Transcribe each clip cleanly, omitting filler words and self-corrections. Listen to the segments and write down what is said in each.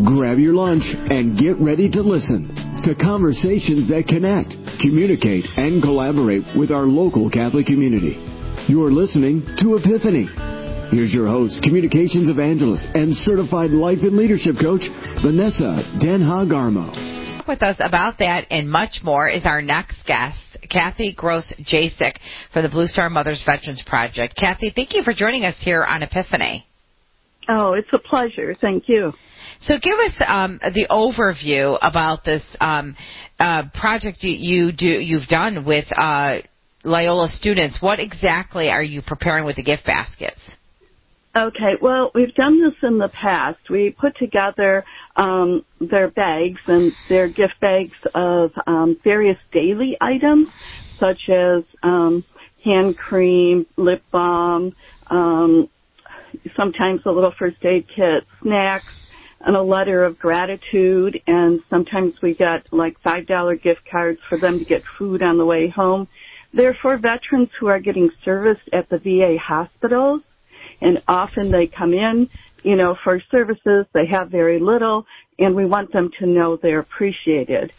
Grab your lunch and get ready to listen to conversations that connect, communicate, and collaborate with our local Catholic community. You're listening to Epiphany. Here's your host, communications evangelist, and certified life and leadership coach, Vanessa Den Haag Armo. With us about that and much more is our next guest, Kathy Gross-Jasek from the Blue Star Mothers Veterans Project. Kathy, thank you for joining us here on Epiphany. Oh, it's a pleasure. Thank you. So give us the overview about this project you've done with Loyola students. What exactly are you preparing with the gift baskets? Okay, well, we've done this in the past. We put together their bags, and their gift bags of various daily items, such as hand cream, lip balm, sometimes a little first aid kit, snacks, and a letter of gratitude, and sometimes we get like $5 gift cards for them to get food on the way home. They're for veterans who are getting serviced at the VA hospitals, and often they come in, for services. They have very little, and we want them to know they're appreciated.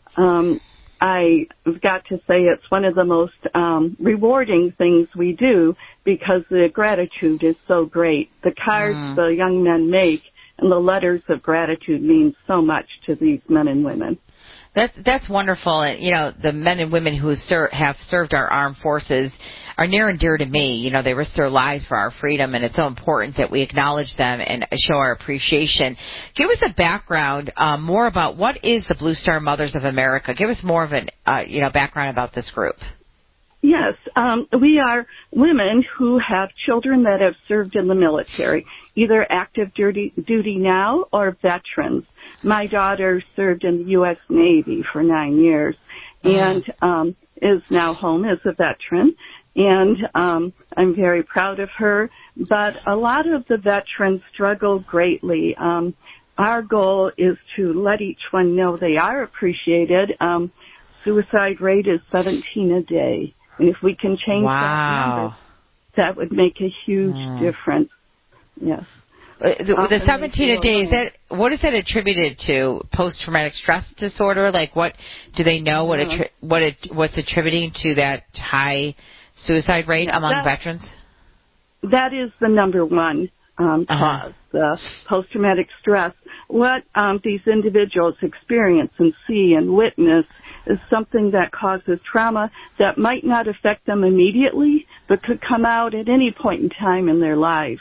I've got to say it's one of the most rewarding things we do because the gratitude is so great. The cards the young men make and the letters of gratitude mean so much to these men and women. That's wonderful. And, the men and women who have served our armed forces are near and dear to me. They risk their lives for our freedom, and it's so important that we acknowledge them and show our appreciation. Give us a background more about what is the Blue Star Mothers of America. Give us more of an background about this group. Yes, we are women who have children that have served in the military, either active duty now or veterans. My daughter served in the U.S. Navy for 9 years and is now home as a veteran, and I'm very proud of her. But a lot of the veterans struggle greatly. Our goal is to let each one know they are appreciated. Suicide rate is 17 a day. And if we can change that number, that would make a huge difference. Yes. The 17 a day, what is that attributed to? Post-traumatic stress disorder? Like, what do they know what's attributing to that high suicide rate among veterans? That is the number one cause, the post-traumatic stress. What these individuals experience and see and witness is something that causes trauma that might not affect them immediately, but could come out at any point in time in their lives.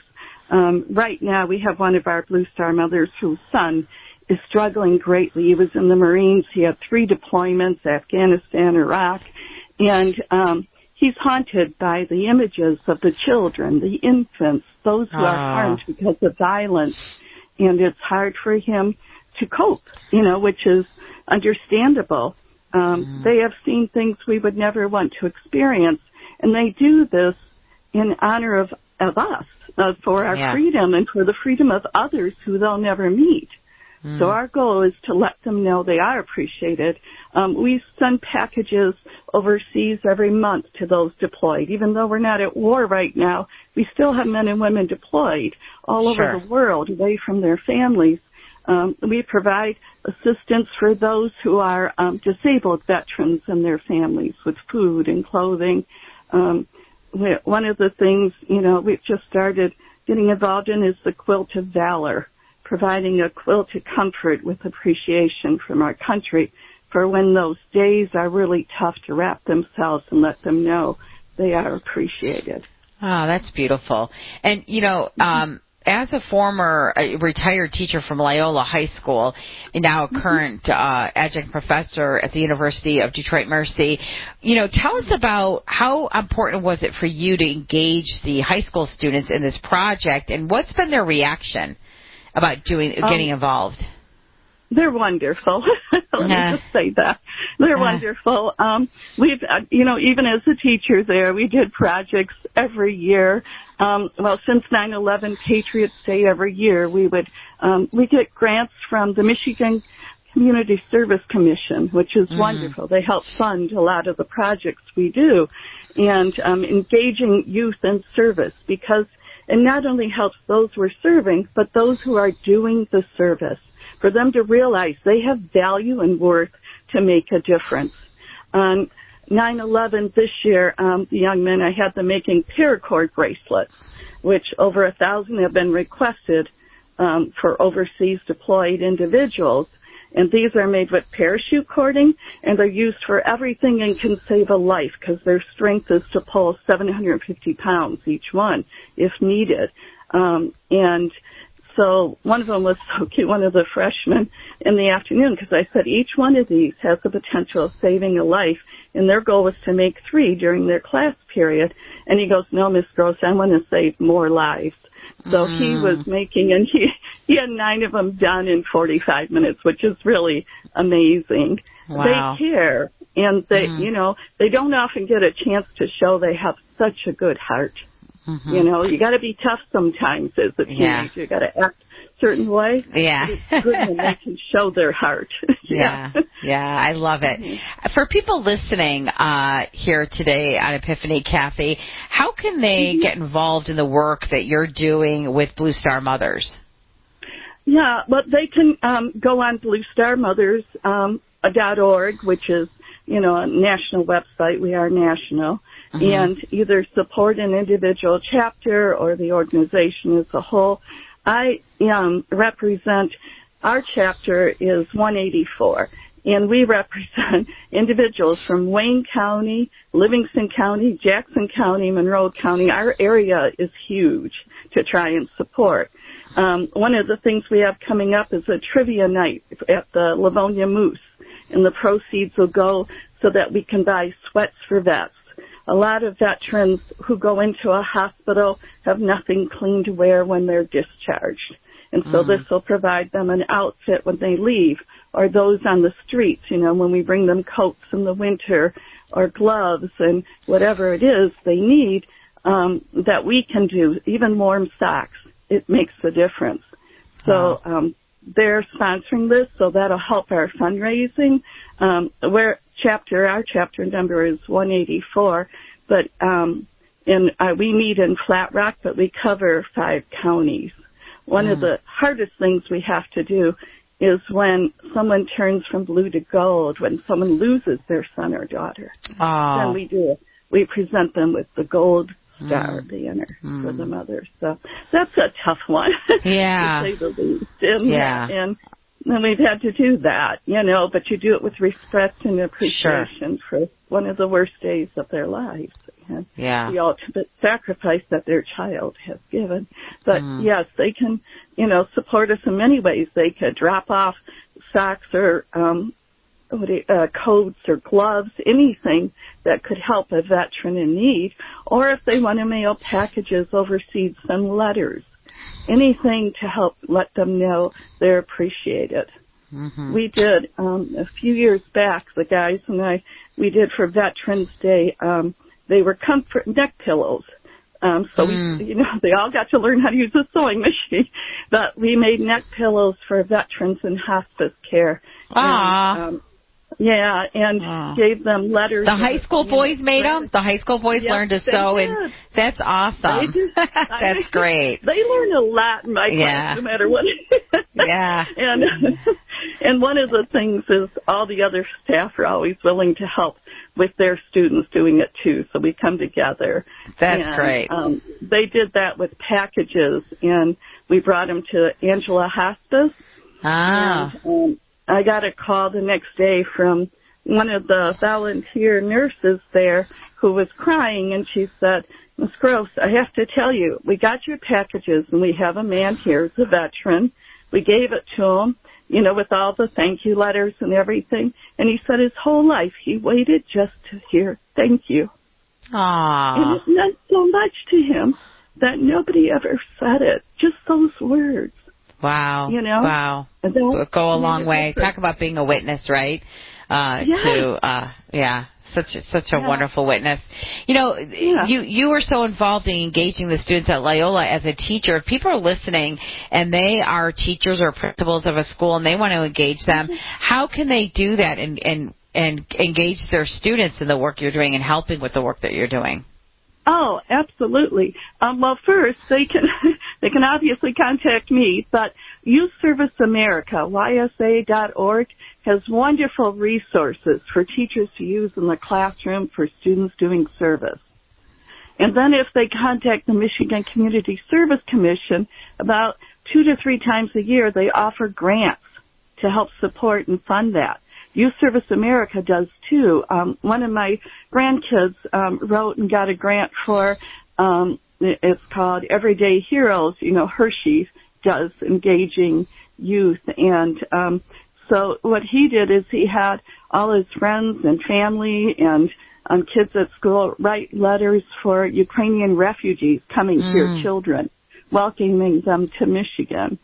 Right now, we have one of our Blue Star mothers whose son is struggling greatly. He was in the Marines. He had 3 deployments, Afghanistan, Iraq, and he's haunted by the images of the children, the infants, those who are harmed because of violence, and it's hard for him to cope, which is understandable. They have seen things we would never want to experience, and they do this in honor of us, for our freedom and for the freedom of others who they'll never meet. So our goal is to let them know they are appreciated. We send packages overseas every month to those deployed. Even though we're not at war right now, we still have men and women deployed all over the world, away from their families. We provide assistance for those who are disabled veterans and their families with food and clothing. One of the things, we've just started getting involved in is the Quilt of Valor, providing a quilt of comfort with appreciation from our country for when those days are really tough to wrap themselves and let them know they are appreciated. Oh, that's beautiful. And, as a former retired teacher from Loyola High School and now a current adjunct professor at the University of Detroit Mercy, tell us about how important was it for you to engage the high school students in this project, and what's been their reaction about getting involved? They're wonderful. Let me just say that. They're wonderful. We've, even as a teacher there, we did projects every year. Since 9/11 Patriots Day every year, we get grants from the Michigan Community Service Commission, which is wonderful. They help fund a lot of the projects we do, and engaging youth in service, because it not only helps those we're serving, but those who are doing the service. for them to realize they have value and worth to make a difference. On 9/11 this year, the young men, I had them making paracord bracelets, which over 1,000 have been requested for overseas deployed individuals. And these are made with parachute cording, and they're used for everything and can save a life because their strength is to pull 750 pounds each one if needed. And so one of them was so cute, one of the freshmen in the afternoon, because I said each one of these has the potential of saving a life, and their goal was to make 3 during their class period. And he goes, no, Miss Gross, I want to save more lives. So he was making, and he had 9 of them done in 45 minutes, which is really amazing. Wow. They care, and they, you know, they don't often get a chance to show they have such a good heart. You know, you got to be tough sometimes as a teenager. You got to act a certain way. Yeah. But it's good when they can show their heart. Yeah, I love it. For people listening here today on Epiphany, Kathy, how can they get involved in the work that you're doing with Blue Star Mothers? Yeah, well, they can go on bluestarmothers.org, which is, you know, a national website. We are national. And either support an individual chapter or the organization as a whole. I represent, our chapter is 184, and we represent individuals from Wayne County, Livingston County, Jackson County, Monroe County. Our area is huge to try and support. One of the things we have coming up is a trivia night at the Livonia Moose, and the proceeds will go so that we can buy sweats for vets. A lot of veterans who go into a hospital have nothing clean to wear when they're discharged. And so this will provide them an outfit when they leave, or those on the streets, you know, when we bring them coats in the winter or gloves and whatever it is they need, that we can do, even warm socks. It makes a difference. So they're sponsoring this, so that'll help our fundraising. Our chapter number is 184, but we meet in Flat Rock, but we cover 5 counties. One of the hardest things we have to do is when someone turns from blue to gold, when someone loses their son or daughter. Then we present them with the gold star, the inner, for the mother. So that's a tough one, yeah. to say the least. And we've had to do that, you know, but you do it with respect and appreciation for one of the worst days of their lives. And the ultimate sacrifice that their child has given. But yes, they can, you know, support us in many ways. They could drop off socks or coats or gloves, anything that could help a veteran in need. Or if they want to mail packages overseas, send letters, anything to help let them know they're appreciated. We did, a few years back, the guys and I, we did for Veterans Day, they were comfort neck pillows. So we, you know, they all got to learn how to use a sewing machine, but we made neck pillows for veterans in hospice care. And, gave them letters. The high school boys made them? The high school boys learned to sew, and that's awesome. That's great. They learn a lot in my class, no matter what. And one of the things is all the other staff are always willing to help with their students doing it too, so we come together. That's great. They did that with packages, and we brought them to Angela Hospice. And, I got a call the next day from one of the volunteer nurses there who was crying, and she said, Ms. Gross, I have to tell you, we got your packages, and we have a man here who's a veteran. We gave it to him, you know, with all the thank you letters and everything, and he said his whole life he waited just to hear thank you. And it meant so much to him that nobody ever said it, just those words. Wow. You know? Wow. Go a long way. Talk about being a witness, right? Such a wonderful witness. You know, you were so involved in engaging the students at Loyola as a teacher. If people are listening and they are teachers or principals of a school and they want to engage them, how can they do that and engage their students in the work you're doing and helping with the work that you're doing? Oh, absolutely. Well, first they can obviously contact me, but Youth Service America, YSA.org, has wonderful resources for teachers to use in the classroom for students doing service. And then if they contact the Michigan Community Service Commission, about 2 to 3 times a year, they offer grants to help support and fund that. Youth Service America does too. One of my grandkids wrote and got a grant for, it's called Everyday Heroes. You know, Hershey does engaging youth. And so what he did is he had all his friends and family and kids at school write letters for Ukrainian refugees coming here, children, welcoming them to Michigan.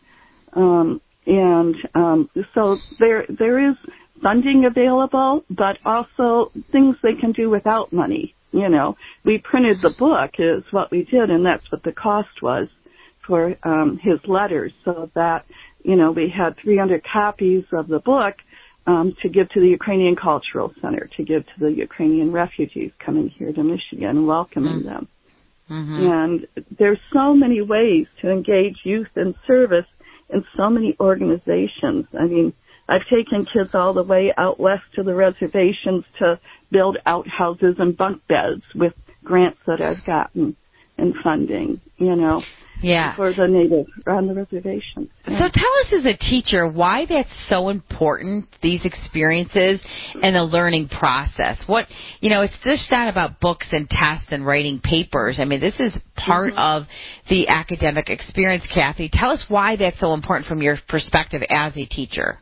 So there is funding available, but also things they can do without money. You know, we printed the book is what we did, and that's what the cost was for his letters, so that, you know, we had 300 copies of the book to give to the Ukrainian Cultural Center, to give to the Ukrainian refugees coming here to Michigan and welcoming them. And there's so many ways to engage youth in service in so many organizations. I mean, I've taken kids all the way out west to the reservations to build outhouses and bunk beds with grants that I've gotten and funding, you know. Yeah. For the native on the reservation. Yeah. So tell us as a teacher why that's so important, these experiences and the learning process. What, you know, it's just not about books and tests and writing papers. I mean, this is part of the academic experience, Kathy. Tell us why that's so important from your perspective as a teacher.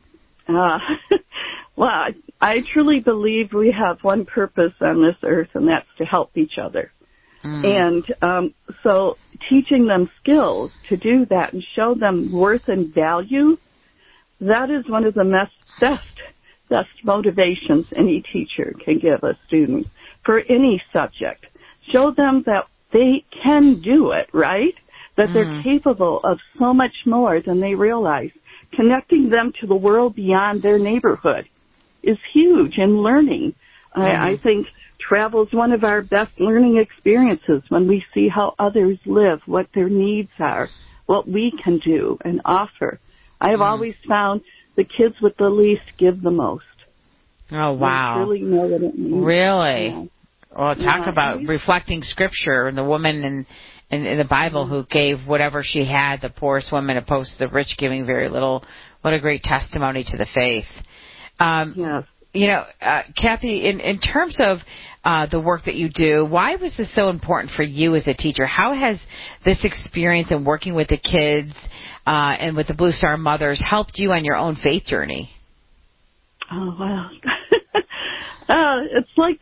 Well, I truly believe we have one purpose on this earth, and that's to help each other. And so teaching them skills to do that and show them worth and value, that is one of the best motivations any teacher can give a student for any subject. Show them that they can do it, right? That they're capable of so much more than they realize. Connecting them to the world beyond their neighborhood is huge in learning. I think travel is one of our best learning experiences when we see how others live, what their needs are, what we can do and offer. I have always found the kids with the least give the most. Oh, wow. They really know what it means. Really? Yeah. Well, talk about reflecting Scripture and the woman in the Bible who gave whatever she had, the poorest woman opposed to the rich giving very little. What a great testimony to the faith. Yes. You know, Kathy, in terms of the work that you do, why was this so important for you as a teacher? How has this experience in working with the kids and with the Blue Star Mothers helped you on your own faith journey? Oh, wow. It's like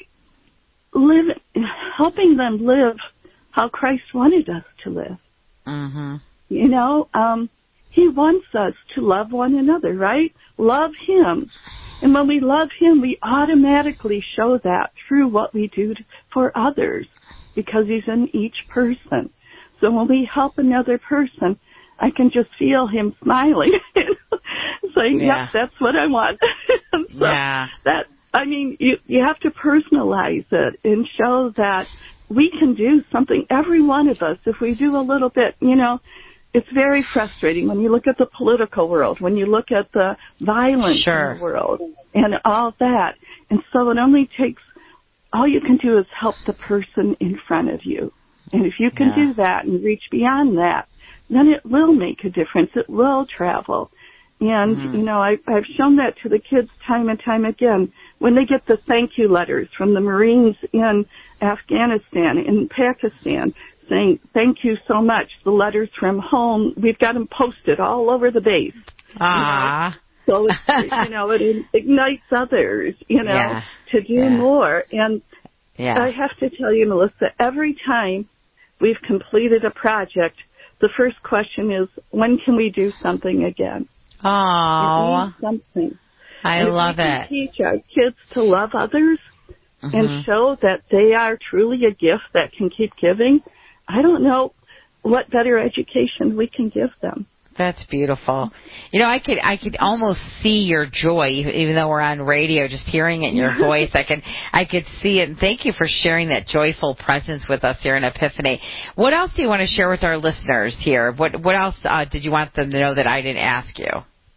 helping them live how Christ wanted us to live. You know, He wants us to love one another, right? Love Him. And when we love Him, we automatically show that through what we do for others, because He's in each person. So when we help another person, I can just feel Him smiling, saying, yep, that's what I want. That, I mean, you have to personalize it and show that we can do something, every one of us, if we do a little bit, you know. It's very frustrating when you look at the political world, when you look at the violence in the world and all that. And so it only takes, all you can do is help the person in front of you. And if you can do that and reach beyond that, then it will make a difference. It will travel. And, you know, I've shown that to the kids time and time again. When they get the thank you letters from the Marines in Afghanistan, in Pakistan, saying, thank you so much. The letters from home, we've got them posted all over the base. So, you know, it ignites others, you know, to do more. And I have to tell you, Melissa, every time we've completed a project, the first question is, when can we do something again? Oh, something. I love it. Teach our kids to love others and show that they are truly a gift that can keep giving. I don't know what better education we can give them. That's beautiful. I could almost see your joy, even though we're on radio. Just hearing it in your voice, I could see it. And thank you for sharing that joyful presence with us here in Epiphany. What else do you want to share with our listeners here? What else did you want them to know that I didn't ask you?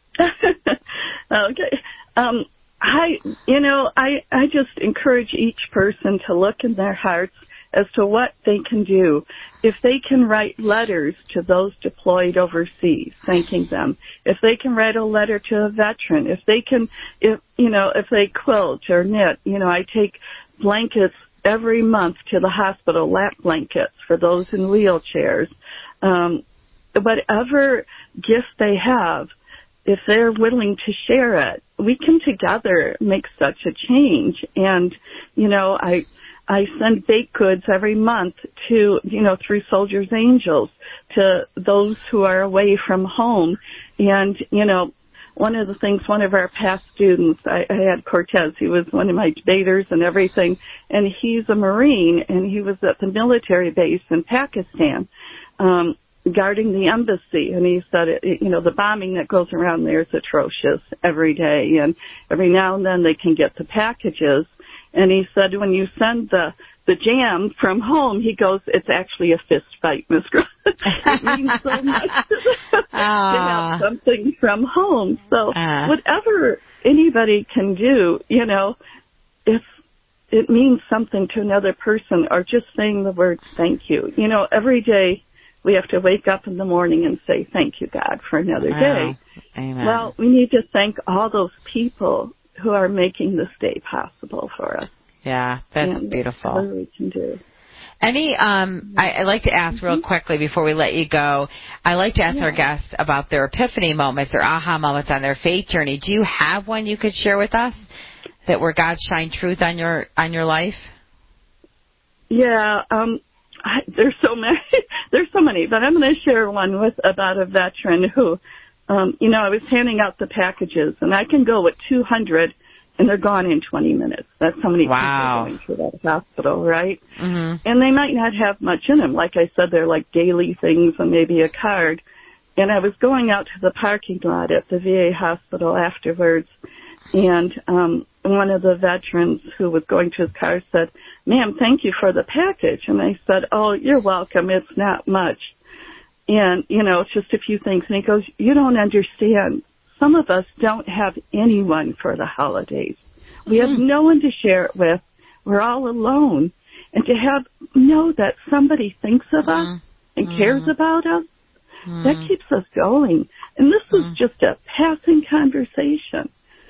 Okay. I just encourage each person to look in their hearts as to what they can do. If they can write letters to those deployed overseas, thanking them. If they can write a letter to a veteran. If they quilt or knit. I take blankets every month to the hospital, lap blankets for those in wheelchairs. Whatever gift they have, if they're willing to share it, we can together make such a change. And, I send baked goods every month to, through Soldiers Angels to those who are away from home. And, one of the things, one of our past students, I had Cortez, he was one of my debaters and everything, and he's a Marine, and he was at the military base in Pakistan, guarding the embassy, and he said, the bombing that goes around there is atrocious every day, and every now and then they can get the packages. And he said, when you send the jam from home, he goes, it's actually a fist fight, Miss Gross. It means so much to have something from home. So whatever anybody can do, if it means something to another person, or just saying the words thank you. Every day we have to wake up in the morning and say thank you, God, for another day. Amen. Well, we need to thank all those people who are making this day possible for us. Yeah, that's beautiful. That's what we can do. I like to ask real quickly before we let you go, I like to ask our guests about their epiphany moments, their aha moments on their faith journey. Do you have one you could share with us where God shined truth on your life? Yeah, there's so many, but I'm going to share one about a veteran who, I was handing out the packages, and I can go with 200, and they're gone in 20 minutes. That's how many people are going through that hospital, right? Mm-hmm. And they might not have much in them. Like I said, they're like daily things and maybe a card. And I was going out to the parking lot at the VA hospital afterwards, and one of the veterans who was going to his car said, "Ma'am, thank you for the package." And I said, "Oh, you're welcome. It's not much. And, it's just a few things." And he goes, "You don't understand. Some of us don't have anyone for the holidays. We have no one to share it with. We're all alone. And to know that somebody thinks of us and cares about us, that keeps us going." And this was just a passing conversation.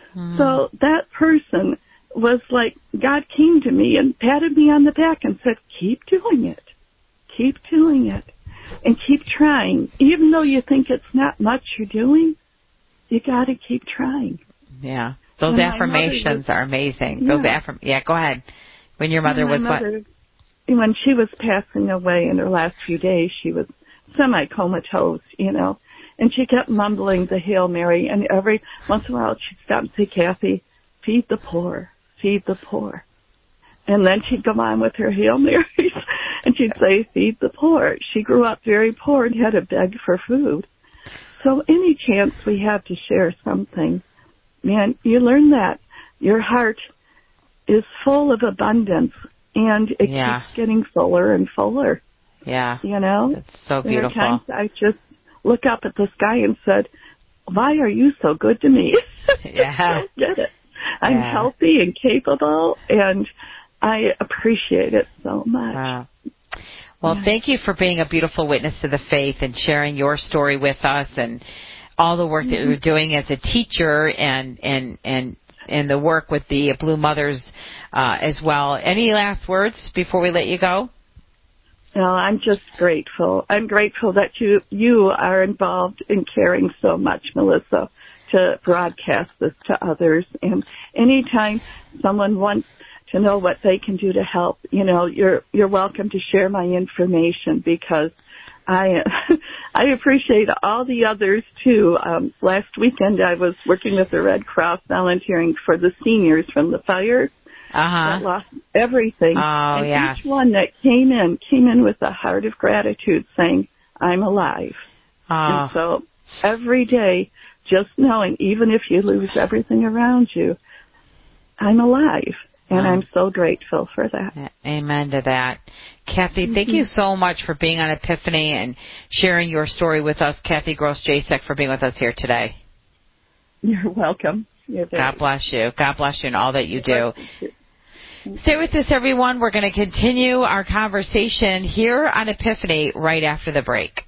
So that person was like, God came to me and patted me on the back and said, keep doing it. Keep doing it. And keep trying. Even though you think it's not much you're doing, you got to keep trying. Yeah. Those affirmations are amazing. Yeah. Go ahead. When your mother was what? When she was passing away in her last few days, she was semi-comatose, and she kept mumbling the Hail Mary, and every once in a while she'd stop and say, "Kathy, feed the poor, feed the poor." And then she'd go on with her Hail Marys, and she'd say, "Feed the poor." She grew up very poor and had to beg for food. So any chance we have to share something, man, you learn that your heart is full of abundance, and it keeps getting fuller and fuller. Yeah. That's so beautiful. There are times I just look up at the sky and said, "Why are you so good to me?" Yeah. I don't get it. I'm healthy and capable, and I appreciate it so much. Wow. Well, thank you for being a beautiful witness to the faith and sharing your story with us and all the work that you're doing as a teacher and the work with the Blue Mothers as well. Any last words before we let you go? No, I'm just grateful. I'm grateful that you are involved in caring so much, Melissa, to broadcast this to others. And anytime someone wants to know what they can do to help, you're welcome to share my information, because I appreciate all the others too. Last weekend I was working with the Red Cross, volunteering for the seniors from the fires that lost everything. Oh, and each one that came in with a heart of gratitude, saying, "I'm alive." And so every day, just knowing, even if you lose everything around you, I'm alive. And I'm so grateful for that. Amen to that. Kathy, thank you so much for being on Epiphany and sharing your story with us. Kathy Gross-Jasek, for being with us here today. You're welcome. God bless you. God bless you in all that you do. Stay with us, everyone. We're going to continue our conversation here on Epiphany right after the break.